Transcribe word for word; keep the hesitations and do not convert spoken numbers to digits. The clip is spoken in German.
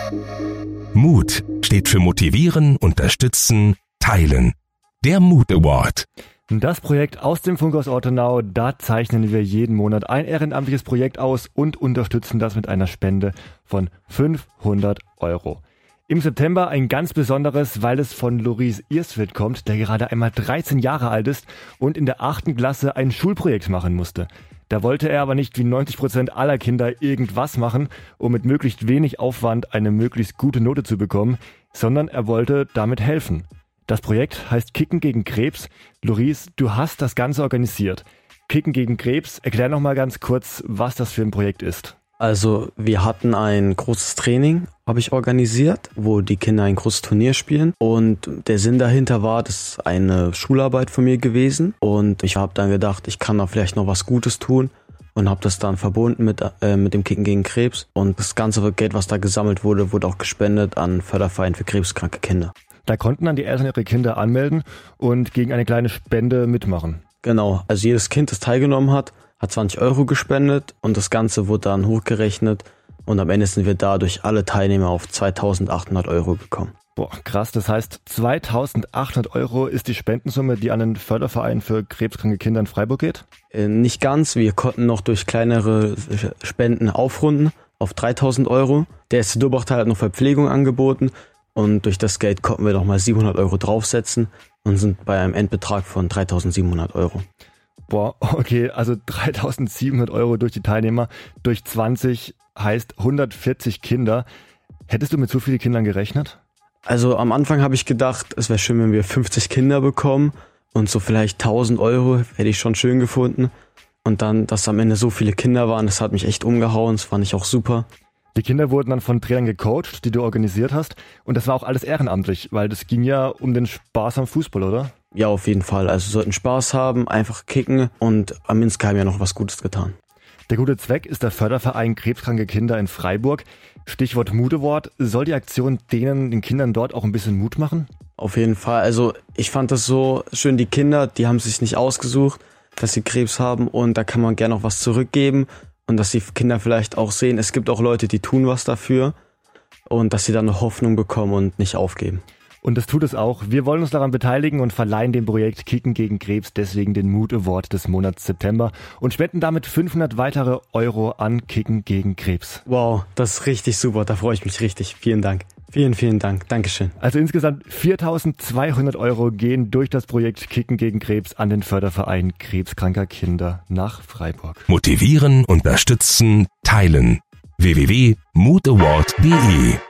Mut steht für motivieren, unterstützen, teilen. Der Mut Award. Das Projekt aus dem Funkhaus Ortenau, da zeichnen wir jeden Monat ein ehrenamtliches Projekt aus und unterstützen das mit einer Spende von fünfhundert Euro. Im September ein ganz besonderes, weil es von Loris Irsfeld kommt, der gerade einmal dreizehn Jahre alt ist und in der achten Klasse ein Schulprojekt machen musste. Da wollte er aber nicht wie neunzig Prozent aller Kinder irgendwas machen, um mit möglichst wenig Aufwand eine möglichst gute Note zu bekommen, sondern er wollte damit helfen. Das Projekt heißt Kicken gegen Krebs. Loris, du hast das Ganze organisiert. Kicken gegen Krebs, erklär noch mal ganz kurz, was das für ein Projekt ist. Also wir hatten ein großes Training, habe ich organisiert, wo die Kinder ein großes Turnier spielen. Und der Sinn dahinter war, das ist eine Schularbeit von mir gewesen. Und ich habe dann gedacht, ich kann da vielleicht noch was Gutes tun. Und habe das dann verbunden mit, äh, mit dem Kicken gegen Krebs. Und das ganze Geld, was da gesammelt wurde, wurde auch gespendet an Förderverein für krebskranke Kinder. Da konnten dann die Eltern ihre Kinder anmelden und gegen eine kleine Spende mitmachen. Genau, also jedes Kind, das teilgenommen hat, hat zwanzig Euro gespendet und das Ganze wurde dann hochgerechnet und am Ende sind wir dadurch alle Teilnehmer auf zweitausendachthundert Euro gekommen. Boah, krass, das heißt zweitausendachthundert Euro ist die Spendensumme, die an den Förderverein für krebskranke Kinder in Freiburg geht? Äh, nicht ganz, wir konnten noch durch kleinere Spenden aufrunden auf dreitausend Euro. Der erste Durbachtal hat noch Verpflegung angeboten. Und durch das Geld konnten wir nochmal siebenhundert Euro draufsetzen und sind bei einem Endbetrag von dreitausendsiebenhundert Euro. Boah, okay, also dreitausendsiebenhundert Euro durch die Teilnehmer, durch zwanzig heißt hundertvierzig Kinder. Hättest du mit so vielen Kindern gerechnet? Also am Anfang habe ich gedacht, es wäre schön, wenn wir fünfzig Kinder bekommen und so vielleicht tausend Euro hätte ich schon schön gefunden. Und dann, dass am Ende so viele Kinder waren, das hat mich echt umgehauen, das fand ich auch super. Die Kinder wurden dann von Trainern gecoacht, die du organisiert hast. Und das war auch alles ehrenamtlich, weil das ging ja um den Spaß am Fußball, oder? Ja, auf jeden Fall. Also sollten Spaß haben, einfach kicken und am insgeheim ja noch was Gutes getan. Der gute Zweck ist der Förderverein Krebskranke Kinder in Freiburg. Stichwort Mut Award. Soll die Aktion denen, den Kindern dort auch ein bisschen Mut machen? Auf jeden Fall. Also ich fand das so schön, die Kinder, die haben sich nicht ausgesucht, dass sie Krebs haben und da kann man gerne noch was zurückgeben. Und dass die Kinder vielleicht auch sehen, es gibt auch Leute, die tun was dafür und dass sie dann eine Hoffnung bekommen und nicht aufgeben. Und das tut es auch. Wir wollen uns daran beteiligen und verleihen dem Projekt Kicken gegen Krebs deswegen den Mut Award des Monats September und spenden damit fünfhundert weitere Euro an Kicken gegen Krebs. Wow, das ist richtig super, da freue ich mich richtig. Vielen Dank. Vielen, vielen Dank. Dankeschön. Also insgesamt viertausendzweihundert Euro gehen durch das Projekt Kicken gegen Krebs an den Förderverein krebskranker Kinder nach Freiburg. Motivieren, unterstützen, teilen. w w w punkt mut award punkt d e